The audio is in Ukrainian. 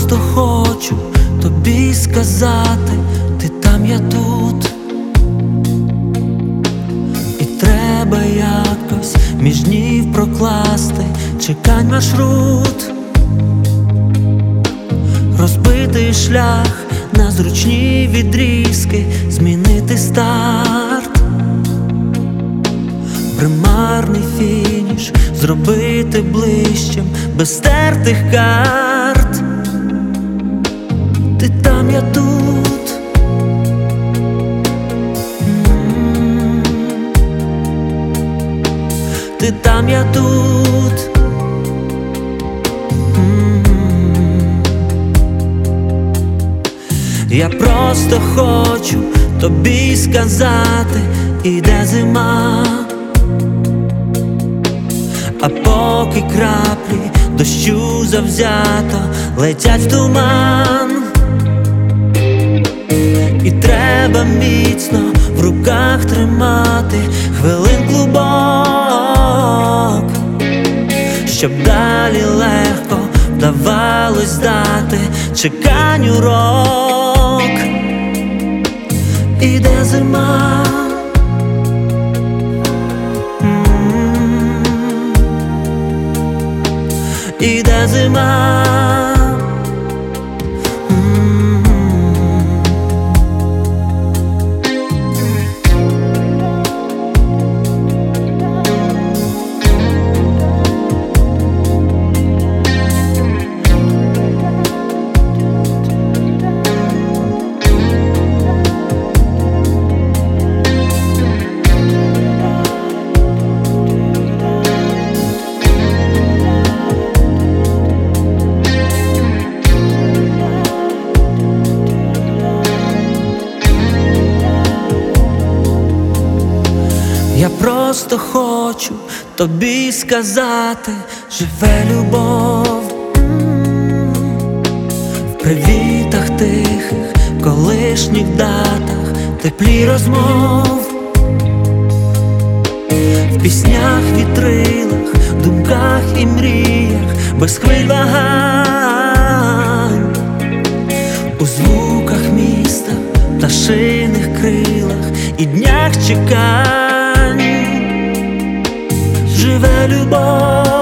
просто хочу тобі сказати: ти там, я тут. І треба якось між днів прокласти чекань маршрут, розбитий шлях на зручні відрізки, змінити старт, примарний фініш зробити ближчим, без стертих карт. Ти там, я тут. Ти там, я тут. Я просто хочу тобі сказати: іде зима, а поки краплі дощу завзято летять в туман, і треба міцно в руках тримати хвилин клубок, щоб далі легко вдавалось дати чекань урок. Іде зима, іде зима. Я просто хочу тобі сказати: живе любов в привітах тихих, колишніх датах, теплі розмов, в піснях, вітрилах, думках і мріях, без хвиль вагань, у звуках міста, пташиних крилах і днях чекань. Живе любов.